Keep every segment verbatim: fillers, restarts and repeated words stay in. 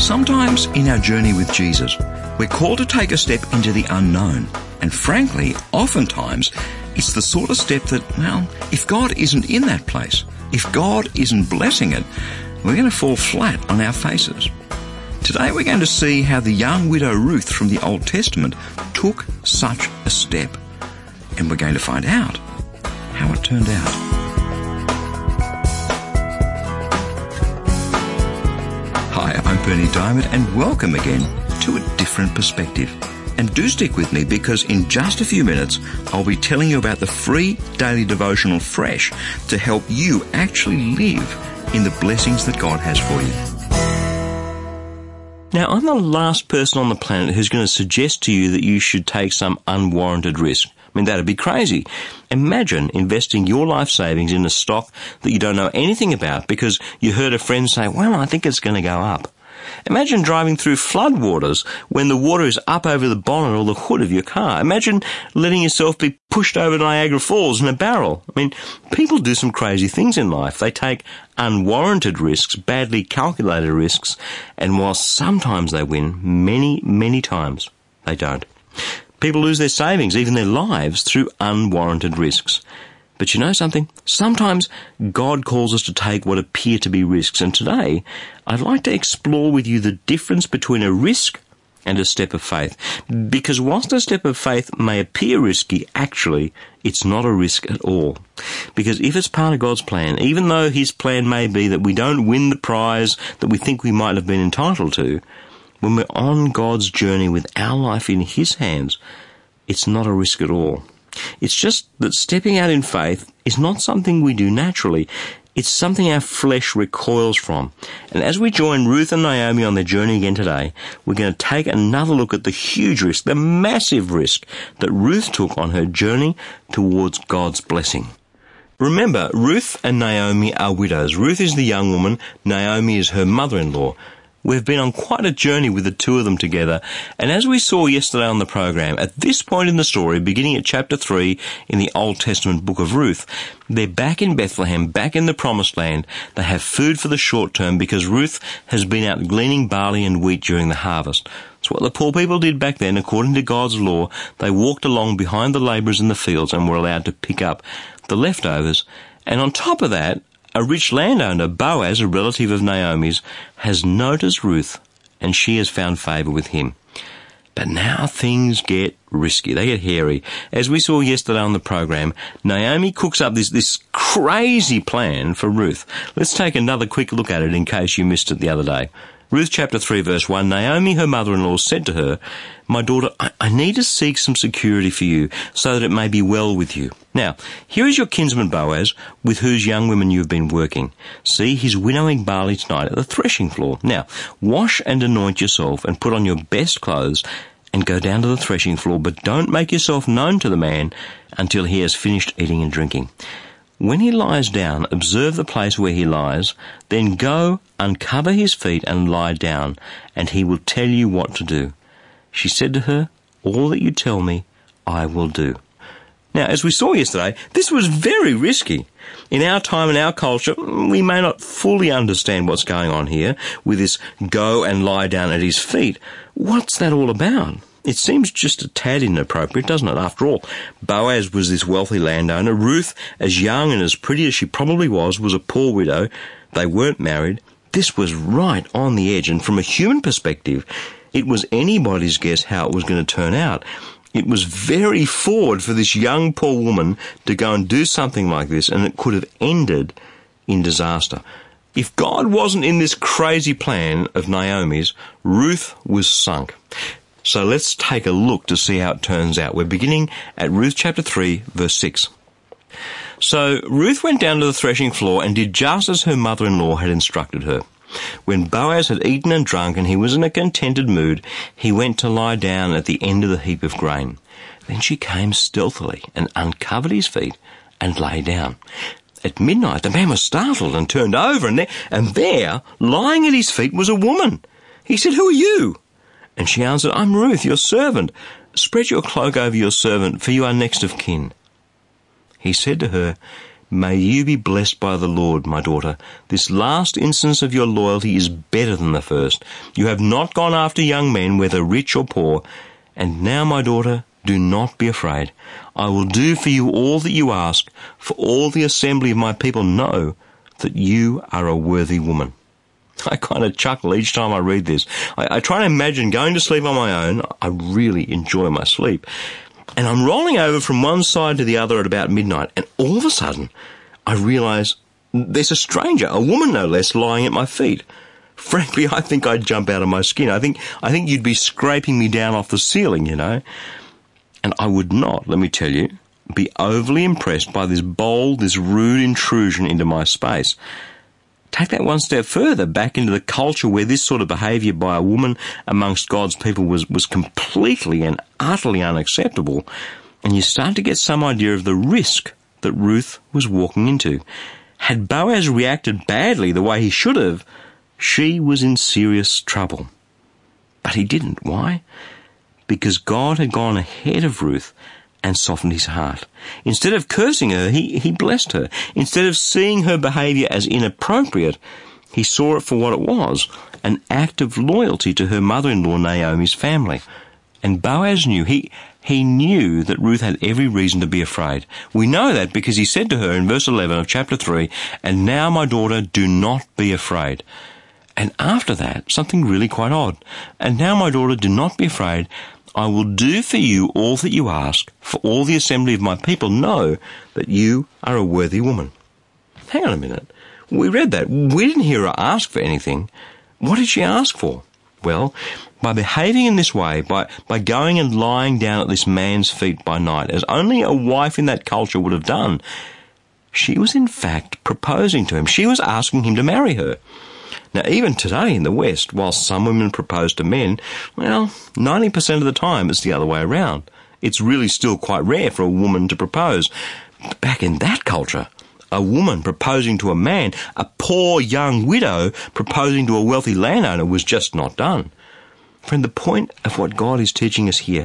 Sometimes in our journey with Jesus, we're called to take a step into the unknown. And frankly, oftentimes, it's the sort of step that, well, if God isn't in that place, if God isn't blessing it, we're going to fall flat on our faces. Today we're going to see how the young widow Ruth from the Old Testament took such a step. And we're going to find out how it turned out. Hi, I'm Bernie Diamond, and welcome again to A Different Perspective. And do stick with me, because in just a few minutes I'll be telling you about the free daily devotional Fresh to help you actually live in the blessings that God has for you. Now, I'm the last person on the planet who's going to suggest to you that you should take some unwarranted risk. I mean, that'd be crazy. Imagine investing your life savings in a stock that you don't know anything about because you heard a friend say, well, I think it's going to go up. Imagine driving through floodwaters when the water is up over the bonnet or the hood of your car. Imagine letting yourself be pushed over Niagara Falls in a barrel. I mean, people do some crazy things in life. They take unwarranted risks, badly calculated risks, and while sometimes they win, many, many times they don't. People lose their savings, even their lives, through unwarranted risks. But you know something? Sometimes God calls us to take what appear to be risks. And today, I'd like to explore with you the difference between a risk and a step of faith. Because whilst a step of faith may appear risky, actually, it's not a risk at all. Because if it's part of God's plan, even though His plan may be that we don't win the prize that we think we might have been entitled to, when we're on God's journey with our life in His hands, it's not a risk at all. It's just that stepping out in faith is not something we do naturally. It's something our flesh recoils from. And as we join Ruth and Naomi on their journey again today, we're going to take another look at the huge risk, the massive risk that Ruth took on her journey towards God's blessing. Remember, Ruth and Naomi are widows. Ruth is the young woman, Naomi is her mother-in-law. We've been on quite a journey with the two of them together, and as we saw yesterday on the program, at this point in the story, beginning at chapter three in the Old Testament book of Ruth, they're back in Bethlehem, back in the Promised Land. They have food for the short term because Ruth has been out gleaning barley and wheat during the harvest. It's what the poor people did back then. According to God's law, they walked along behind the labourers in the fields and were allowed to pick up the leftovers. And on top of that, a rich landowner, Boaz, a relative of Naomi's, has noticed Ruth, and she has found favour with him. But now things get risky. They get hairy. As we saw yesterday on the program, Naomi cooks up this, this crazy plan for Ruth. Let's take another quick look at it in case you missed it the other day. Ruth chapter three verse one, Naomi, her mother-in-law, said to her, my daughter, I, I need to seek some security for you so that it may be well with you. Now, here is your kinsman Boaz, with whose young women you have been working. See, he's winnowing barley tonight at the threshing floor. Now, wash and anoint yourself and put on your best clothes and go down to the threshing floor, but don't make yourself known to the man until he has finished eating and drinking. When he lies down, observe the place where he lies, then go, uncover his feet and lie down, and he will tell you what to do. She said to her, all that you tell me, I will do. Now, as we saw yesterday, this was very risky. In our time and our culture, we may not fully understand what's going on here with this go and lie down at his feet. What's that all about? It seems just a tad inappropriate, doesn't it? After all, Boaz was this wealthy landowner. Ruth, as young and as pretty as she probably was, was a poor widow. They weren't married. This was right on the edge, and from a human perspective, it was anybody's guess how it was going to turn out. It was very forward for this young poor woman to go and do something like this, and it could have ended in disaster. If God wasn't in this crazy plan of Naomi's, Ruth was sunk. So let's take a look to see how it turns out. We're beginning at Ruth chapter three, verse six. So Ruth went down to the threshing floor and did just as her mother-in-law had instructed her. When Boaz had eaten and drunk and he was in a contented mood, he went to lie down at the end of the heap of grain. Then she came stealthily and uncovered his feet and lay down. At midnight, the man was startled and turned over, and there, and there, lying at his feet, was a woman. He said, who are you? And she answered, I'm Ruth, your servant. Spread your cloak over your servant, for you are next of kin. He said to her, May you be blessed by the Lord, my daughter. This last instance of your loyalty is better than the first. You have not gone after young men, whether rich or poor. And now, my daughter, do not be afraid. I will do for you all that you ask, for all the assembly of my people know that you are a worthy woman. I kind of chuckle each time I read this. I, I try to imagine going to sleep on my own. I really enjoy my sleep. And I'm rolling over from one side to the other at about midnight, and all of a sudden, I realise there's a stranger, a woman no less, lying at my feet. Frankly, I think I'd jump out of my skin. I think I think you'd be scraping me down off the ceiling, you know. And I would not, let me tell you, be overly impressed by this bold, this rude intrusion into my space. Take that one step further, back into the culture where this sort of behaviour by a woman amongst God's people was, was completely and utterly unacceptable, and you start to get some idea of the risk that Ruth was walking into. Had Boaz reacted badly the way he should have, she was in serious trouble. But he didn't. Why? Because God had gone ahead of Ruth and softened his heart. Instead of cursing her, he, he blessed her. Instead of seeing her behaviour as inappropriate, he saw it for what it was, an act of loyalty to her mother-in-law Naomi's family. And Boaz knew, he, he knew that Ruth had every reason to be afraid. We know that because he said to her in verse eleven of chapter three, "And now, my daughter, do not be afraid." And after that, something really quite odd. "And now, my daughter, do not be afraid. I will do for you all that you ask, for all the assembly of my people know that you are a worthy woman." Hang on a minute. We read that. We didn't hear her ask for anything. What did she ask for? Well, by behaving in this way, by, by going and lying down at this man's feet by night, as only a wife in that culture would have done, she was in fact proposing to him. She was asking him to marry her. Now, even today in the West, while some women propose to men, well, ninety percent of the time it's the other way around. It's really still quite rare for a woman to propose. But back in that culture, a woman proposing to a man, a poor young widow proposing to a wealthy landowner, was just not done. Friend, the point of what God is teaching us here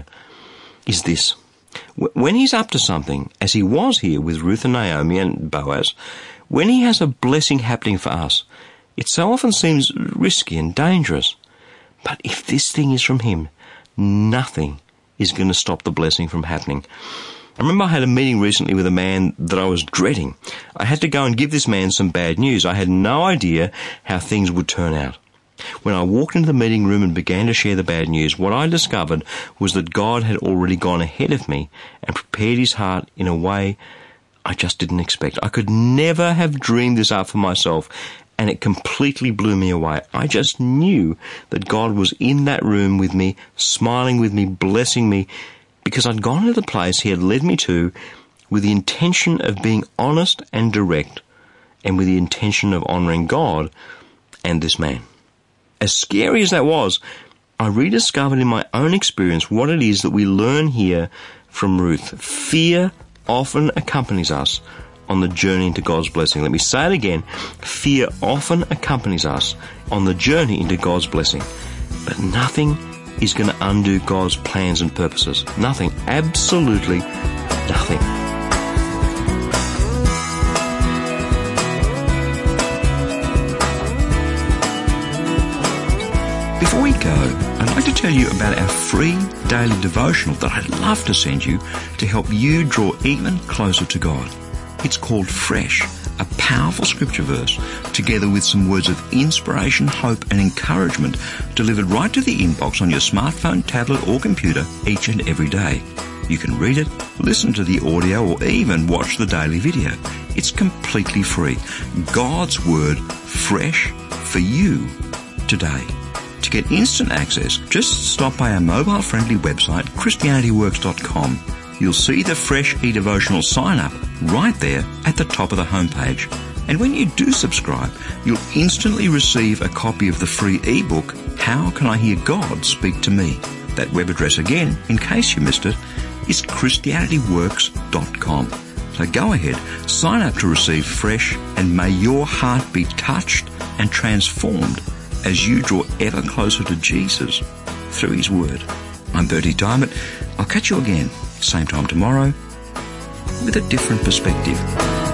is this. When he's up to something, as he was here with Ruth and Naomi and Boaz, when he has a blessing happening for us, it so often seems risky and dangerous. But if this thing is from him, nothing is going to stop the blessing from happening. I remember I had a meeting recently with a man that I was dreading. I had to go and give this man some bad news. I had no idea how things would turn out. When I walked into the meeting room and began to share the bad news, what I discovered was that God had already gone ahead of me and prepared his heart in a way I just didn't expect. I could never have dreamed this up for myself, and it completely blew me away. I just knew that God was in that room with me, smiling with me, blessing me, because I'd gone to the place he had led me to with the intention of being honest and direct, and with the intention of honouring God and this man. As scary as that was, I rediscovered in my own experience what it is that we learn here from Ruth. Fear often accompanies us on the journey into God's blessing. Let me say it again. Fear often accompanies us on the journey into God's blessing. But nothing is going to undo God's plans and purposes. Nothing. Absolutely nothing. Before we go, I'd like to tell you about our free daily devotional that I'd love to send you to help you draw even closer to God. It's called Fresh, a powerful scripture verse, together with some words of inspiration, hope and encouragement delivered right to the inbox on your smartphone, tablet or computer each and every day. You can read it, listen to the audio or even watch the daily video. It's completely free. God's Word, fresh for you today. To get instant access, just stop by our mobile-friendly website, Christianity Works dot com. You'll see the Fresh eDevotional sign-up right there at the top of the homepage. And when you do subscribe, you'll instantly receive a copy of the free ebook, How Can I Hear God Speak to Me? That web address again, in case you missed it, is Christianity Works dot com. So go ahead, sign up to receive Fresh, and may your heart be touched and transformed as you draw ever closer to Jesus through his Word. I'm Bertie Diamond. I'll catch you again, same time tomorrow, with a different perspective.